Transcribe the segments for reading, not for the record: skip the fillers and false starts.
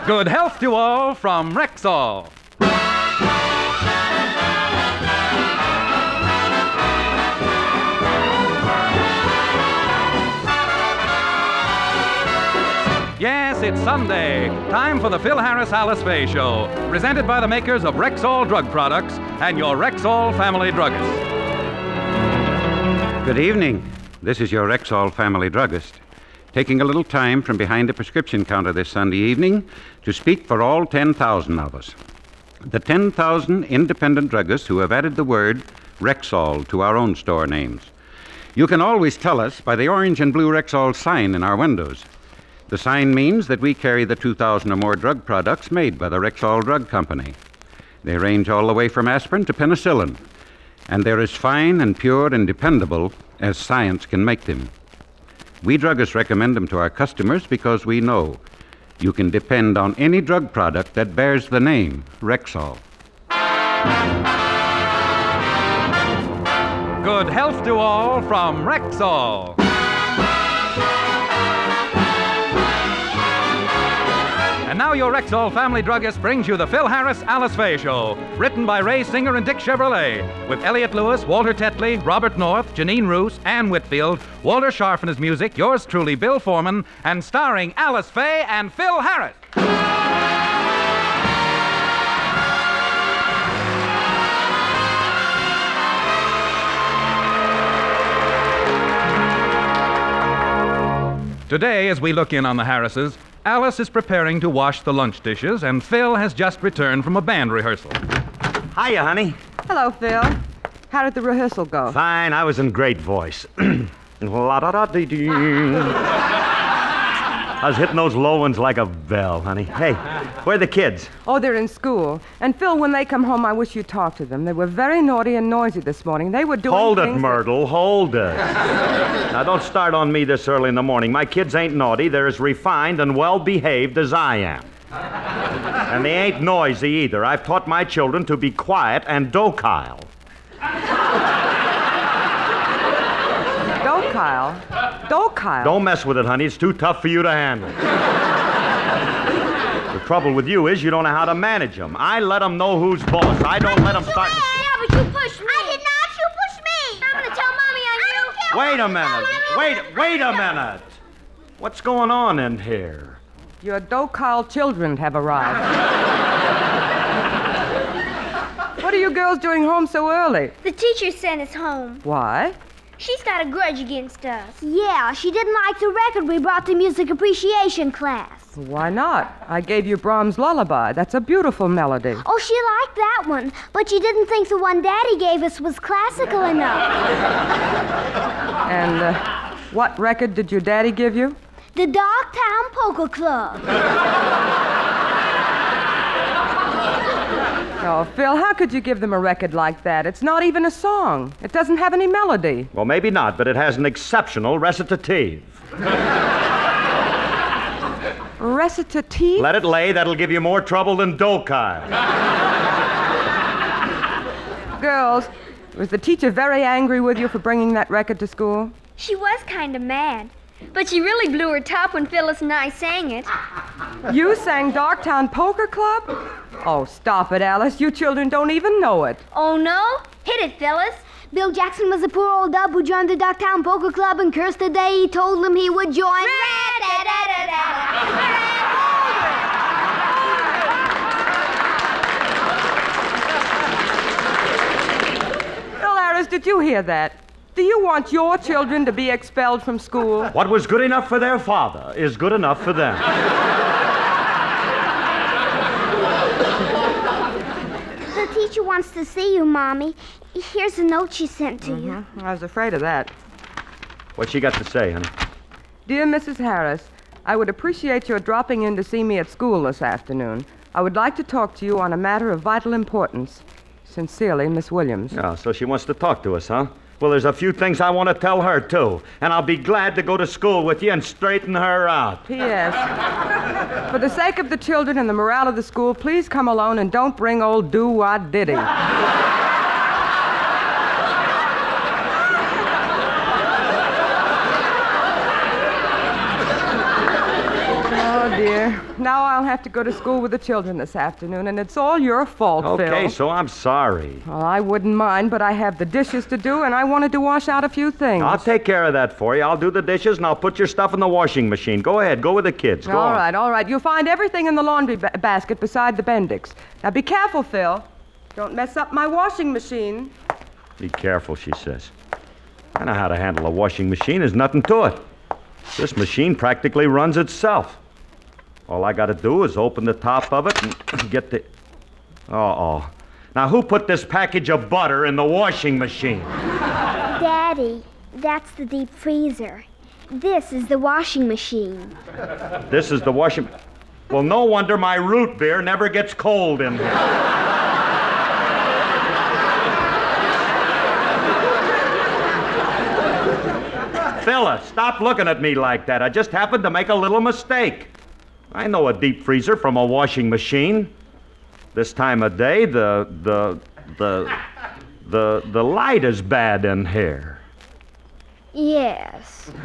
Good health to all from Rexall. Yes, it's Sunday. Time for the Phil Harris Alice Faye Show, presented by the makers of Rexall drug products and your Rexall family druggist. Good evening. This is your Rexall family druggist, taking a little time from behind the prescription counter this Sunday evening to speak for all 10,000 of us. The 10,000 independent druggists who have added the word Rexall to our own store names. You can always tell us by the orange and blue Rexall sign in our windows. The sign means that we carry the 2,000 or more drug products made by the Rexall Drug Company. They range all the way from aspirin to penicillin, and they're as fine and pure and dependable as science can make them. We druggists recommend them to our customers because we know you can depend on any drug product that bears the name Rexall. Good health to all from Rexall. And now your Rexall family druggist brings you the Phil Harris Alice Faye Show, written by Ray Singer and Dick Chevrolet, with Elliot Lewis, Walter Tetley, Robert North, Janine Roos, Ann Whitfield, Walter Scharf and his music, yours truly, Bill Foreman, and starring Alice Faye and Phil Harris. Today, as we look in on the Harrises, Alice is preparing to wash the lunch dishes, and Phil has just returned from a band rehearsal. Hiya, honey. Hello, Phil. How did the rehearsal go? Fine, I was in great voice. La-da-da-dee-dee. I was hitting those low ones like a bell, honey. Hey, where are the kids? Oh, they're in school. And, Phil, when they come home, I wish you'd talk to them. They were very naughty and noisy this morning. They were doing Hold it, things Myrtle, hold it. Now, don't start on me this early in the morning. My kids ain't naughty. They're as refined and well-behaved as I am. And they ain't noisy either. I've taught my children to be quiet and docile. Docile? Docile? Don't mess with it, honey. It's too tough for you to handle. The trouble with you is you don't know how to manage them. I let them know who's boss. I don't let them start... Yeah, but you pushed me. I did not. You pushed me. I'm going to tell Mommy on you. Wait a minute. Wait a minute. What's going on in here? Your docile children have arrived. What are you girls doing home so early? The teacher sent us home. Why? She's got a grudge against us. Yeah, she didn't like the record we brought to music appreciation class. Why not? I gave you Brahms' Lullaby. That's a beautiful melody. Oh, she liked that one, but she didn't think the one Daddy gave us was classical enough. And what record did your daddy give you? The Dogtown Polka Club. Oh, Phil, how could you give them a record like that? It's not even a song. It doesn't have any melody. Well, maybe not, but it has an exceptional recitative. Recitative? Let it lay. That'll give you more trouble than docile. Girls, was the teacher very angry with you for bringing that record to school? She was kind of mad. But she really blew her top when Phyllis and I sang it. You sang Darktown Poker Club? Oh, stop it, Alice. You children don't even know it. Oh, no? Hit it, Phyllis. Bill Jackson was a poor old dub who joined the Dogtown Poker Club and cursed the day he told him he would join. Phil Harris, did you hear that? Do you want your children to be expelled from school? What was good enough for their father is good enough for them. The teacher wants to see you, Mommy. Here's a note she sent to you. I was afraid of that. What's she got to say, honey? Dear Mrs. Harris, I would appreciate your dropping in to see me at school this afternoon. I would like to talk to you on a matter of vital importance. Sincerely, Miss Williams. Oh, so she wants to talk to us, huh? Well, there's a few things I want to tell her, too. And I'll be glad to go to school with you and straighten her out. P.S. For the sake of the children and the morale of the school, please come alone and don't bring old Do-Wah-Diddy. Oh, dear. Now I'll have to go to school with the children this afternoon, and it's all your fault, Phil. Okay, so I'm sorry. Well, I wouldn't mind, but I have the dishes to do, and I wanted to wash out a few things. I'll take care of that for you. I'll do the dishes, and I'll put your stuff in the washing machine. Go ahead. Go with the kids. Go on. All right. You'll find everything in the laundry basket beside the Bendix. Now, be careful, Phil. Don't mess up my washing machine. Be careful, she says. I know how to handle a washing machine. There's nothing to it. This machine practically runs itself. All I got to do is open the top of it and get the... Uh-oh. Now, who put this package of butter in the washing machine? Daddy, that's the deep freezer. This is the washing machine. This is the washing... Well, no wonder my root beer never gets cold in here. Phyllis, stop looking at me like that. I just happened to make a little mistake. I know a deep freezer from a washing machine. This time of day, the light is bad in here. Yes.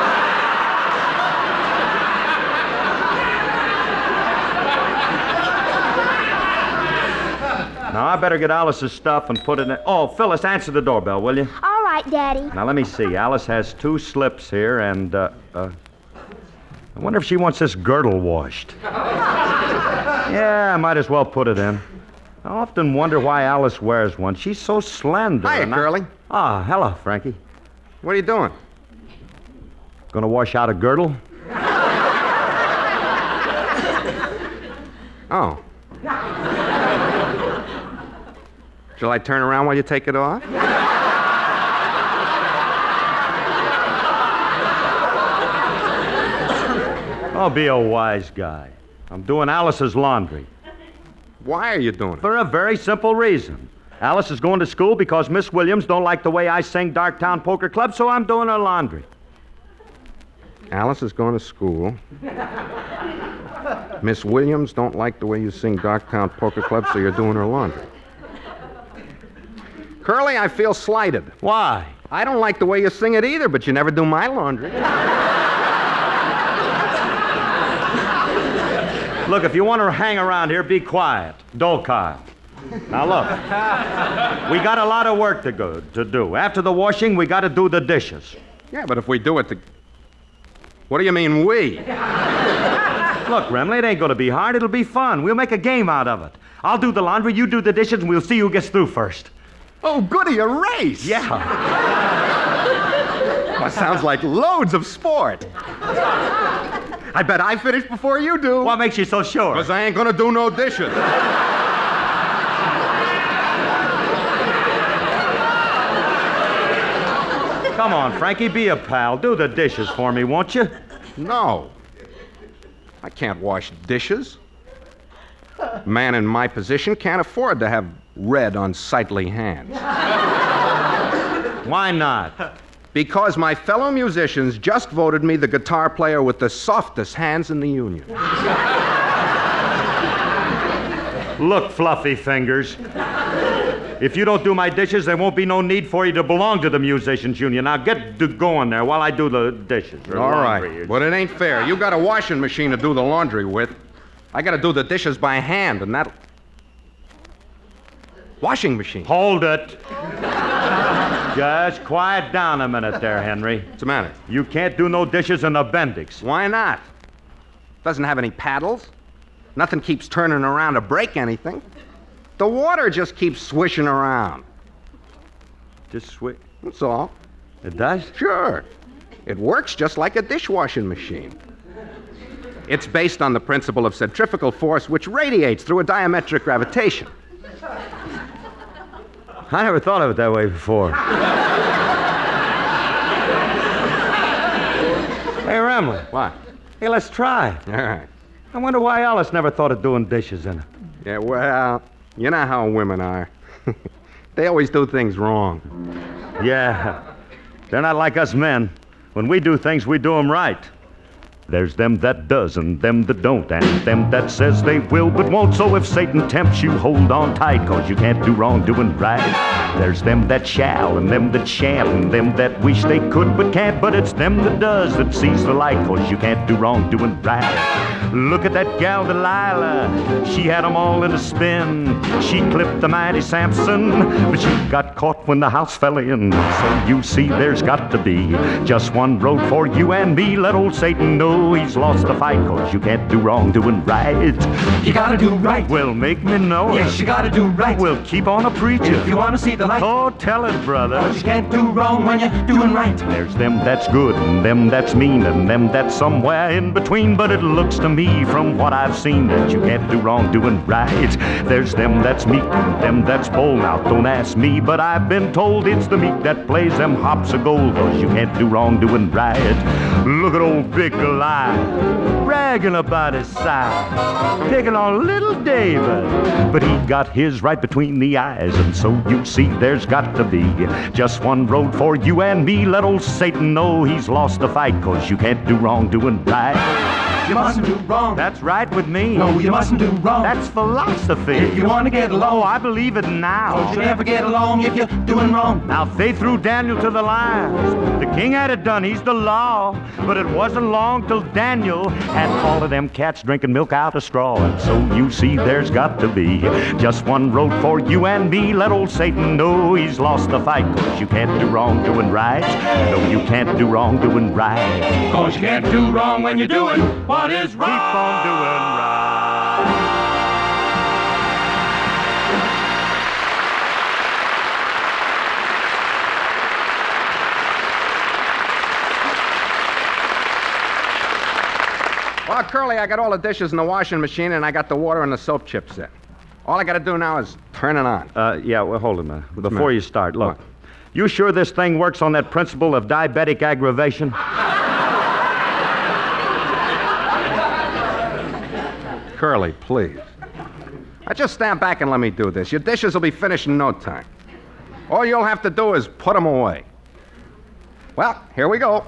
Now, I better get Alice's stuff and put it in... Oh, Phyllis, answer the doorbell, will you? All right, Daddy. Now, let me see. Alice has 2 slips here, and, I wonder if she wants this girdle washed. Yeah, I might as well put it in. I often wonder why Alice wears one. She's so slender. Hiya, Curly. Ah, hello, Frankie. What are you doing? Gonna wash out a girdle? Oh. Shall I turn around while you take it off? Oh, be a wise guy. I'm doing Alice's laundry. Why are you doing it? For a very simple reason. Alice is going to school because Miss Williams don't like the way I sing Darktown Poker Club, so I'm doing her laundry. Alice is going to school. Miss Williams don't like the way you sing Darktown Poker Club, so you're doing her laundry. Curly, I feel slighted. Why? I don't like the way you sing it either, but you never do my laundry. Look, if you want to hang around here, be quiet. Dolkar. Now, look. We got a lot of work to do. After the washing, we got to do the dishes. Yeah, but if we do it What do you mean, we? Look, Remley, it ain't going to be hard. It'll be fun. We'll make a game out of it. I'll do the laundry, you do the dishes, and we'll see who gets through first. Oh, goody, a race! Yeah. Well, sounds like loads of sport. I bet I finish before you do. What makes you so sure? Because I ain't gonna do no dishes. Come on, Frankie, be a pal. Do the dishes for me, won't you? No. I can't wash dishes. A man in my position can't afford to have red, unsightly hands. Why not? Because my fellow musicians just voted me the guitar player with the softest hands in the union. Look, Fluffy Fingers. If you don't do my dishes, there won't be no need for you to belong to the Musicians Union. Now get going there while I do the dishes. All right, but it ain't fair. You got a washing machine to do the laundry with. I got to do the dishes by hand, and that'll... Washing machine. Hold it. Just quiet down a minute there, Henry. What's the matter? You can't do no dishes in a Bendix. Why not? Doesn't have any paddles. Nothing keeps turning around to break anything. The water just keeps swishing around. Just switch. That's all. It does? Sure. It works just like a dishwashing machine. It's based on the principle of centrifugal force, which radiates through a diametric gravitation. I never thought of it that way before. Hey, Remley. What? Hey, let's try. All right. I wonder why Alice never thought of doing dishes in it. Yeah, well, you know how women are. They always do things wrong. Yeah. They're not like us men. When we do things, we do them right. There's them that does and them that don't, and them that says they will but won't. So if Satan tempts you, hold on tight, 'cause you can't do wrong doing right. There's them that shall and them that shan't and them that wish they could but can't. But it's them that does that sees the light, 'cause you can't do wrong doing right. Look at that gal Delilah, she had 'em all in a spin. She clipped the mighty Samson, but she got caught when the house fell in. So you see there's got to be just one road for you and me. Let old Satan know he's lost the fight, 'cause you can't do wrong doing right. You gotta do right. Well, make me know it. Yes, you gotta do right. Well, keep on a preaching. If you wanna see the light. Oh, tell it, brother. 'Cause you can't do wrong when you're doing right. There's them that's good and them that's mean and them that's somewhere in between. But it looks to me from what I've seen that you can't do wrong doing right. There's them that's meek and them that's bold. Now, don't ask me, but I've been told it's the meek that plays them hops of gold, 'cause you can't do wrong doing right. Look at old Big Goliath bragging about his size, picking on little David, but he got his right between the eyes. And so you see there's got to be just one road for you and me. Let old Satan know he's lost the fight, 'cause you can't do wrong doing right. You mustn't do wrong. That's right with me. No, you mustn't do wrong. That's philosophy. If you want to get along. Oh, I believe it now. Don't you never get along if you're doing wrong. Now, they threw Daniel to the lions. The king had it done. He's the law. But it wasn't long till Daniel had all of them cats drinking milk out of straw. And so you see there's got to be just one road for you and me. Let old Satan know he's lost the fight, 'cause you can't do wrong doing right. No, you can't do wrong doing right. 'Cause you can't do wrong when you're doing what is right. Keep on doing right. Well, Curly, I got all the dishes in the washing machine and I got the water and the soap chips in. All I got to do now is turn it on. Yeah, well, hold a minute. Before matter? you start, look. What? You sure this thing works on that principle of diabetic aggravation? Curly, please. Now just stand back and let me do this. Your dishes will be finished in no time. All you'll have to do is put them away. Well, here we go.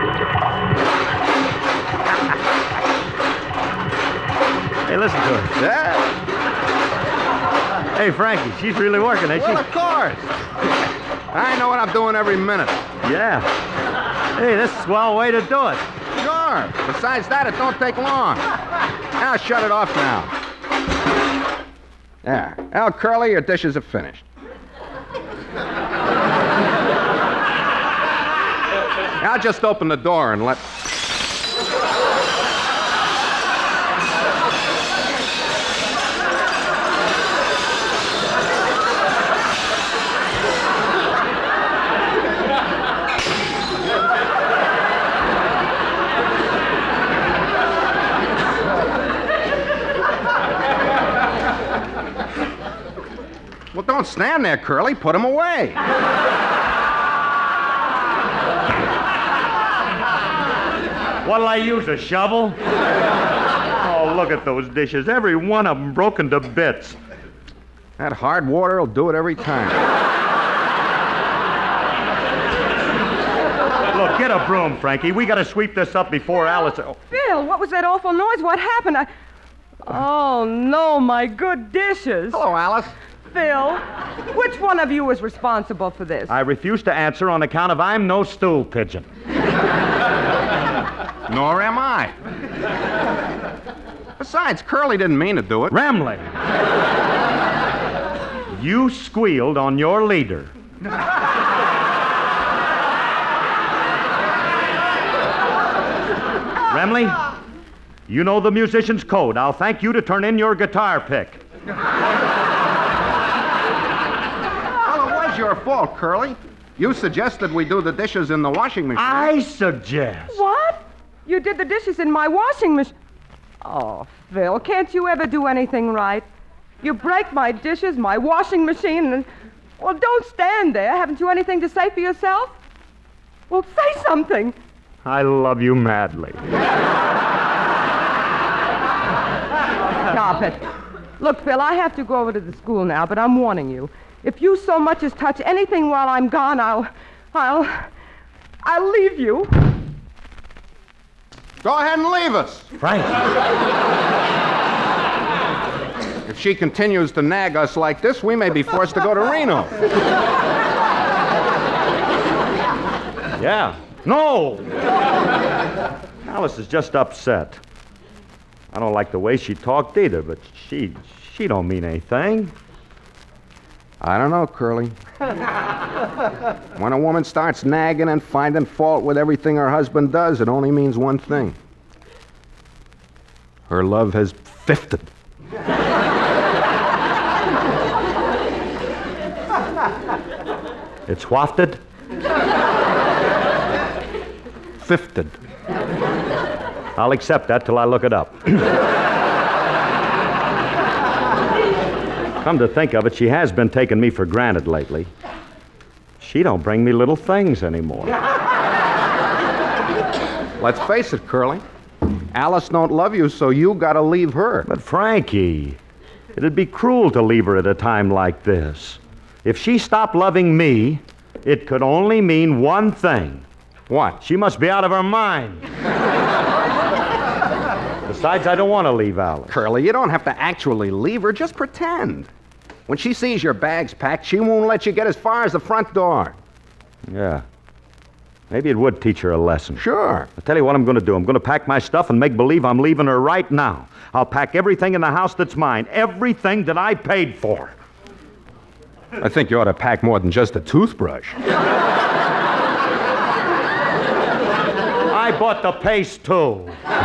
Hey, listen to her. Yeah. Hey, Frankie, she's really working, ain't she? Well, of course. I know what I'm doing every minute. Yeah. Hey, this is a swell way to do it. Sure. Besides that, it don't take long. Now shut it off now. Yeah. Now, Curly, your dishes are finished. Now just open the door and let... Well, don't stand there, Curly. Put them away. What'll I use, a shovel? Oh, look at those dishes. Every one of them broken to bits. That hard water will do it every time. Look, get a broom, Frankie. We got to sweep this up before Alice... Oh. Phil, what was that awful noise? What happened? Oh, no, my good dishes. Hello, Alice. Phil, which one of you is responsible for this? I refuse to answer on account of I'm no stool pigeon. Nor am I. Besides, Curly didn't mean to do it. Ramley, you squealed on your leader. Ramley, you know the musician's code. I'll thank you to turn in your guitar pick. Your fault, Curly. You suggested we do the dishes in the washing machine. I suggest. What? You did the dishes in my washing machine. Oh, Phil, can't you ever do anything right? You break my dishes, my washing machine, and... Well, don't stand there. Haven't you anything to say for yourself? Well, say something. I love you madly. Stop it. Look, Phil, I have to go over to the school now, but I'm warning you. If you so much as touch anything while I'm gone, I'll leave you. Go ahead and leave us. Frank. If she continues to nag us like this, we may be forced to go to Reno. Yeah. No! Alice is just upset. I don't like the way she talked either, but she don't mean anything. I don't know, Curly. When a woman starts nagging and finding fault with everything her husband does, it only means one thing. Her love has fifted. It's wafted? Fifted. I'll accept that till I look it up. Come to think of it, she has been taking me for granted lately. She don't bring me little things anymore. Let's face it, Curly. Alice don't love you, so you gotta leave her. But Frankie, it'd be cruel to leave her at a time like this. If she stopped loving me, it could only mean one thing. What? She must be out of her mind. Besides, I don't want to leave Alice. Curly, you don't have to actually leave her. Just pretend. When she sees your bags packed, she won't let you get as far as the front door. Yeah. Maybe it would teach her a lesson. Sure. I'll tell you what I'm going to do. I'm going to pack my stuff and make believe I'm leaving her right now. I'll pack everything in the house that's mine. Everything that I paid for. I think you ought to pack more than just a toothbrush. I bought the paste, too.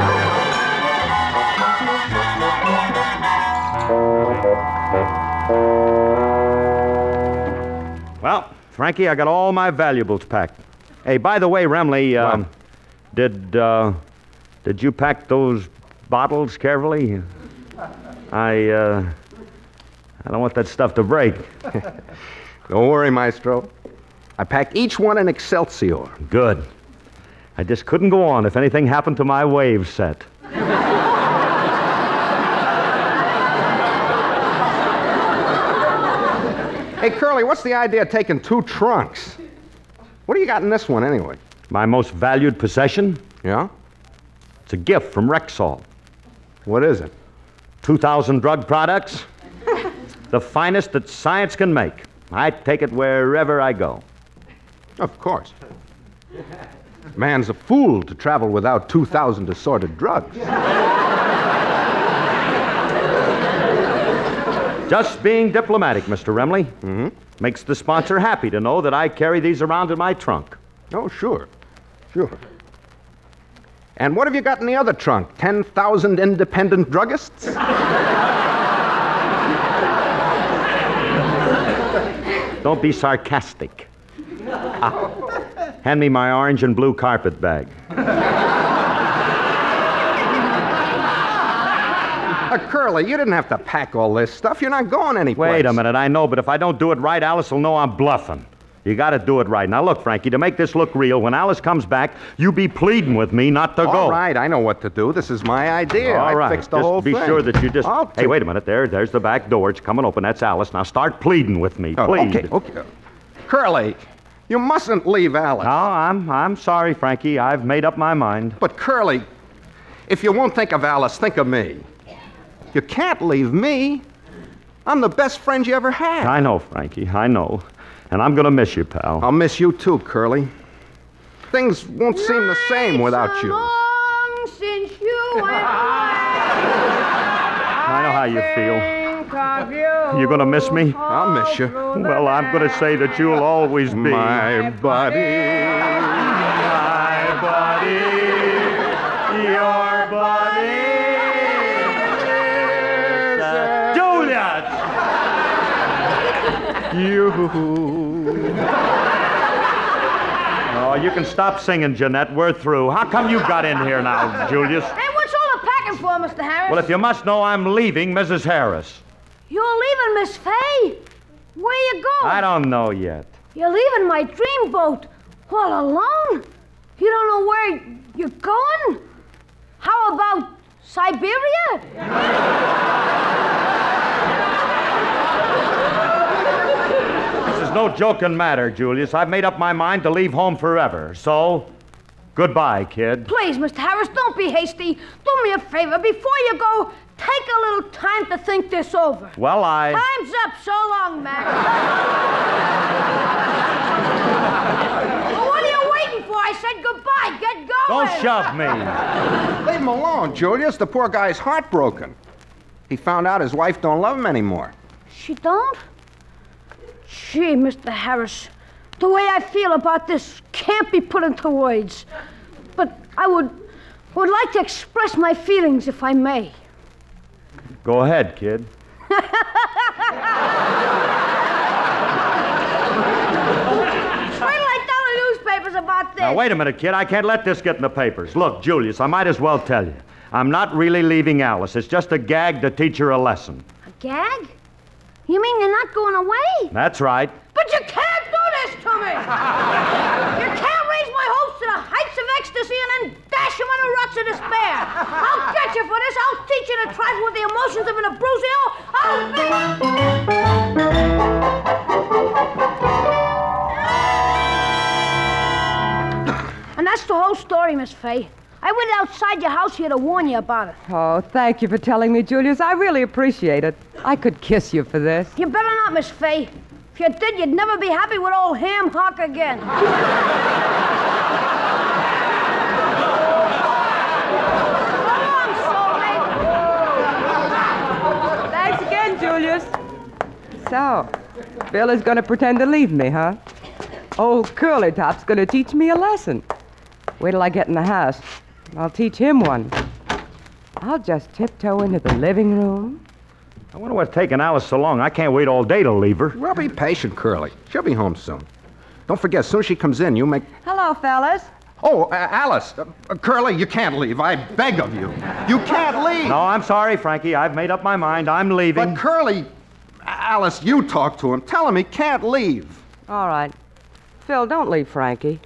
Well, Frankie, I got all my valuables packed. Hey, by the way, Remley, did you pack those bottles carefully? I don't want that stuff to break. Don't worry, Maestro. I packed each one in Excelsior. Good. I just couldn't go on if anything happened to my wave set. Hey, Curly, what's the idea of taking 2 trunks? What do you got in this one, anyway? My most valued possession? Yeah? It's a gift from Rexall. What is it? 2,000 drug products. The finest that science can make. I take it wherever I go. Of course. Man's a fool to travel without 2,000 assorted drugs. Just being diplomatic, Mr. Remley. Mm-hmm. Makes the sponsor happy to know that I carry these around in my trunk. Oh, sure. Sure. And what have you got in the other trunk? 10,000 independent druggists? Don't be sarcastic. Hand me my orange and blue carpet bag. Curly, you didn't have to pack all this stuff. You're not going anyplace. Wait a minute, I know, but if I don't do it right, Alice will know I'm bluffing. You got to do it right. Now, look, Frankie, to make this look real, when Alice comes back, you be pleading with me not to go. All right, I know what to do. This is my idea. All right. I fixed the just whole be thing. sure that you just... I'll Hey, wait a minute. There's the back door. It's coming open. That's Alice. Now start pleading with me, please. Okay. Curly, you mustn't leave Alice. No, I'm sorry, Frankie. I've made up my mind. But, Curly, if you won't think of Alice, think of me. You can't leave me. I'm the best friend you ever had. I know, Frankie. I know. And I'm going to miss you, pal. I'll miss you too, Curly. Things won't seem the same without you. Long since you went away. I know how you feel. You going to miss me? I'll miss you. Well, I'm going to say that you'll always be My buddy. my buddy, your buddy. Juliet! You. Oh, you can stop singing, Jeanette. We're through. How come you got in here now, Julius? Hey, what's all the packing for, Mr. Harris? Well, if you must know, I'm leaving Mrs. Harris. You're leaving Miss Fay? Where you going? I don't know yet. You're leaving my dreamboat all alone? You don't know where you're going? How about Siberia? This is no joking matter, Julius. I've made up my mind to leave home forever. So, goodbye, kid. Please, Mr. Harris, don't be hasty. Do me a favor. Before you go, take Take a little time to think this over. Well, Time's up. So long, Mac. Well, what are you waiting for? I said goodbye. Get going. Don't shove me. Leave him alone, Julius. The poor guy's heartbroken. He found out his wife don't love him anymore. She don't? Gee, Mr. Harris, the way I feel about this can't be put into words. But I would like to express my feelings if I may. Go ahead, kid. Wait till I tell the newspapers about this. Now, wait a minute, kid. I can't let this get in the papers. Look, Julius, I might as well tell you. I'm not really leaving Alice. It's just a gag to teach her a lesson. A gag? You mean you're not going away? That's right. But you can't do this to me! You can't raise my hopes to the heights of ecstasy and then dash them on the rocks of despair. I'll get you for this. I'll teach you to trifle with the emotions of an Abruzio. And that's the whole story, Miss Fay. I went outside your house here to warn you about it. Oh, thank you for telling me, Julius. I really appreciate it. I could kiss you for this. You better not, Miss Fay. If you did, you'd never be happy with old Ham Hock again. Thanks again, Julius. So, Bill is going to pretend to leave me, huh? Old Curly Top's going to teach me a lesson. Wait till I get in the house. I'll teach him one. I'll just tiptoe into the living room. I wonder what's taking Alice so long. I can't wait all day to leave her. Well, be patient, Curly. She'll be home soon. Don't forget, as soon as she comes in, you make... Hello, fellas. Oh, Alice. Curly, you can't leave. I beg of you. You can't leave. No, I'm sorry, Frankie. I've made up my mind. I'm leaving. But Curly... Alice, you talk to him. Tell him he can't leave. All right. Phil, don't leave Frankie.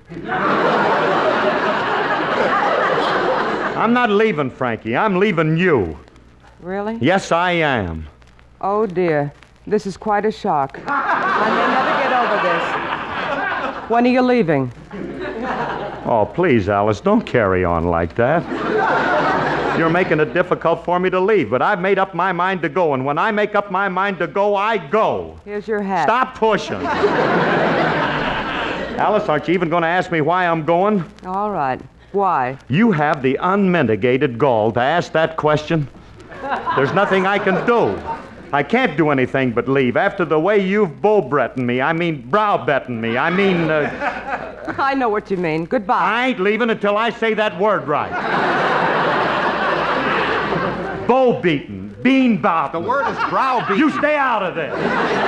I'm not leaving, Frankie. I'm leaving you. Really? Yes, I am. Oh, dear. This is quite a shock. I may never get over this. When are you leaving? Oh, please, Alice, don't carry on like that. You're making it difficult for me to leave, but I've made up my mind to go, and when I make up my mind to go, I go. Here's your hat. Stop pushing. Alice, aren't you even going to ask me why I'm going? All right. Why? You have the unmitigated gall to ask that question. There's nothing I can do. I can't do anything but leave. After the way you've brow-betting me, I know what you mean. Goodbye. I ain't leaving until I say that word right. Bow-beaten, bean-bopping. The word is brow-beaten. You stay out of this.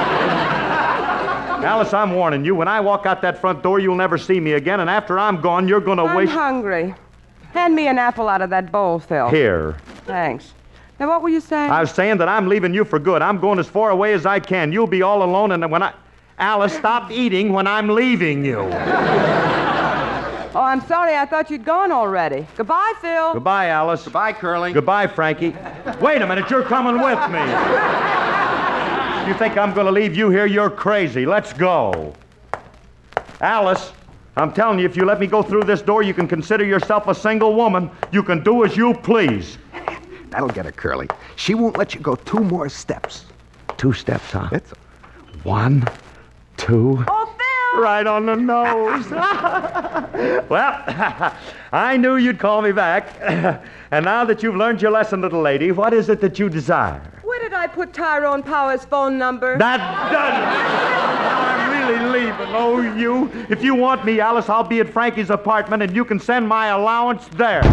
Alice, I'm warning you. When I walk out that front door, you'll never see me again, and after I'm gone, you're going to wish... I'm hungry. Hand me an apple out of that bowl, Phil. Here. Thanks. Now, what were you saying? I was saying that I'm leaving you for good. I'm going as far away as I can. You'll be all alone, and when I... Alice, stop eating when I'm leaving you. Oh, I'm sorry. I thought you'd gone already. Goodbye, Phil. Goodbye, Alice. Goodbye, Curly. Goodbye, Frankie. Wait a minute. You're coming with me. You think I'm going to leave you here? You're crazy. Let's go. Alice, I'm telling you, if you let me go through this door, you can consider yourself a single woman. You can do as you please. That'll get her, Curly. She won't let you go 2 more steps. 2 steps, huh? That's... 1, 2... Oh, Phil! Right on the nose. Well, I knew you'd call me back. And now that you've learned your lesson, little lady, what is it that you desire? Where did I put Tyrone Power's phone number? That does it. I'm really leaving. Oh, you. If you want me, Alice, I'll be at Frankie's apartment, and you can send my allowance there.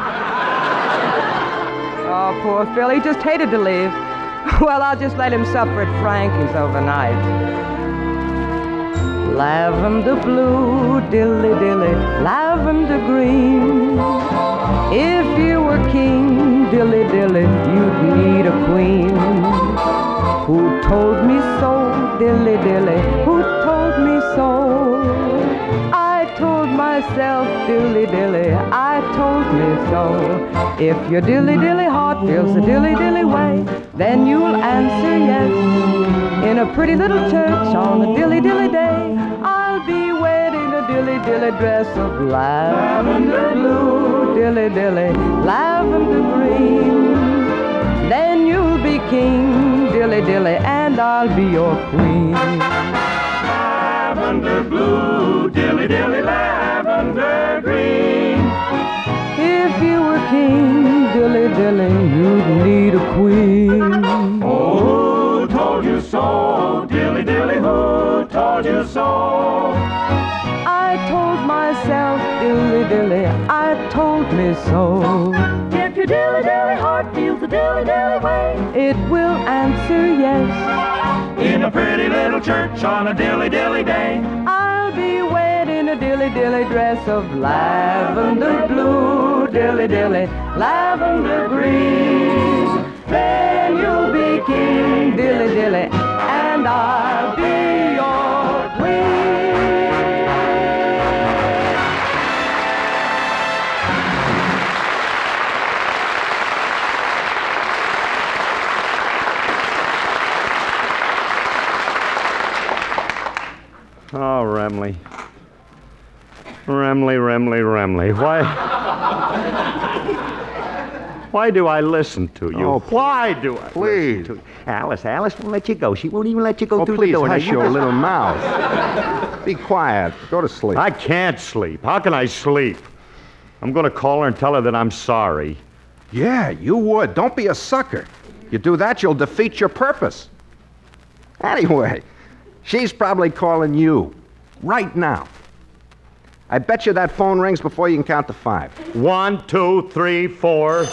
Oh, poor Phil. He just hated to leave. Well, I'll just let him suffer at Frankie's overnight. Lavender blue, dilly-dilly, lavender green. If you were king, dilly-dilly, you'd need a queen. Who told me so, dilly-dilly, who told me so? I told myself, dilly-dilly, I told me so. If your dilly-dilly heart feels the dilly-dilly way, then you'll answer yes. In a pretty little church on a dilly-dilly day, I'll be wearing a dilly-dilly dress of lavender blue, dilly-dilly, lavender green. Then king, dilly dilly, and I'll be your queen. Lavender blue, dilly dilly, lavender green. If you were king, dilly dilly, you'd need a queen. Oh, who told you so? Dilly dilly, who told you so? I told myself, dilly dilly, I told me so. If your dilly dilly heart feels the dilly dilly way, It will answer yes. in a pretty little church on a dilly dilly day, I'll be wed in a dilly dilly dress of lavender blue, dilly dilly, lavender green. Then you'll be king, dilly dilly, and I'll be your queen. Oh, Remley. Remley. Why do I listen to you? Oh, Why do I please. listen to you? Alice won't let you go. She won't even let you go Oh, through please the door. Now, hush you your just- little mouth. Be quiet. Go to sleep. I can't sleep. How can I sleep? I'm going to call her and tell her that I'm sorry. Yeah, you would. Don't be a sucker. You do that, you'll defeat your purpose. Anyway, she's probably calling you right now. I bet you that phone rings before you can count to 5. 1, 2, 3, 4.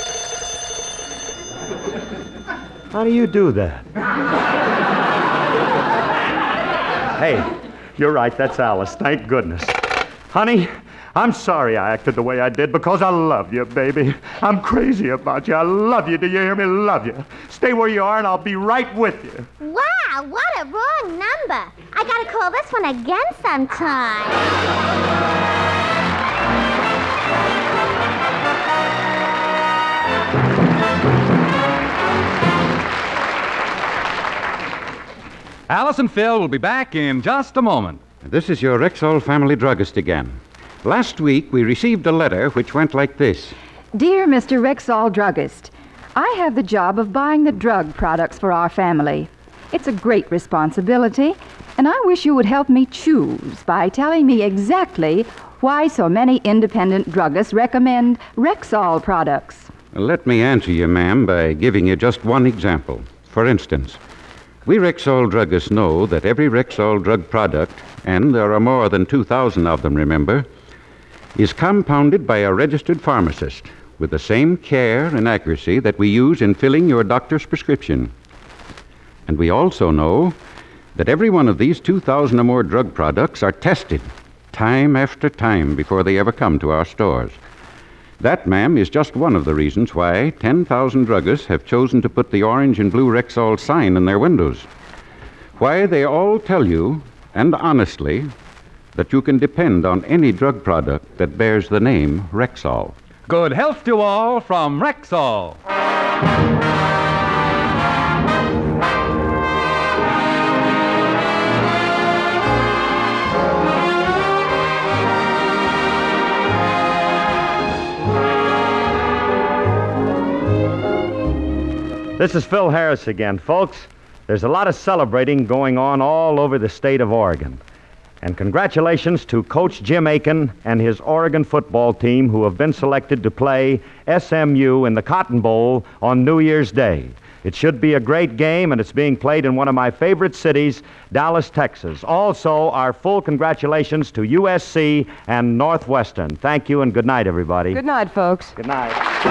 How do you do that? Hey, you're right. That's Alice. Thank goodness. Honey, I'm sorry I acted the way I did because I love you, baby. I'm crazy about you. I love you. Do you hear me? Love you. Stay where you are and I'll be right with you. Wow, what a wrong number. I gotta call this one again sometime. Alice and Phil will be back in just a moment. This is your Rexall family druggist again. Last week, we received a letter which went like this. Dear Mr. Rexall Druggist, I have the job of buying the drug products for our family. It's a great responsibility, and I wish you would help me choose by telling me exactly why so many independent druggists recommend Rexall products. Let me answer you, ma'am, by giving you just one example. For instance, we Rexall druggists know that every Rexall drug product, and there are more than 2,000 of them, remember, is compounded by a registered pharmacist with the same care and accuracy that we use in filling your doctor's prescription. And we also know that every one of these 2,000 or more drug products are tested time after time before they ever come to our stores. That, ma'am, is just one of the reasons why 10,000 druggists have chosen to put the orange and blue Rexall sign in their windows. Why they all tell you, and honestly, that you can depend on any drug product that bears the name Rexall. Good health to all from Rexall. This is Phil Harris again, folks. There's a lot of celebrating going on all over the state of Oregon. And congratulations to Coach Jim Aiken and his Oregon football team who have been selected to play SMU in the Cotton Bowl on New Year's Day. It should be a great game, and it's being played in one of my favorite cities, Dallas, Texas. Also, our full congratulations to USC and Northwestern. Thank you, and good night, everybody. Good night, folks. Good night.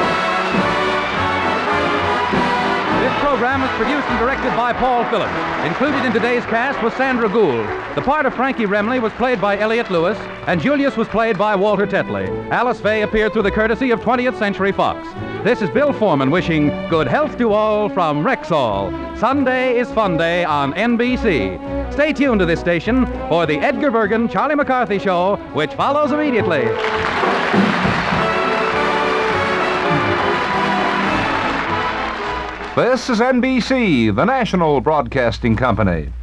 This program was produced and directed by Paul Phillips. Included in today's cast was Sandra Gould. The part of Frankie Remley was played by Elliot Lewis, and Julius was played by Walter Tetley. Alice Faye appeared through the courtesy of 20th Century Fox. This is Bill Foreman wishing good health to all from Rexall. Sunday is Fun Day on NBC. Stay tuned to this station for the Edgar Bergen, Charlie McCarthy Show, which follows immediately. This is NBC, the national broadcasting company.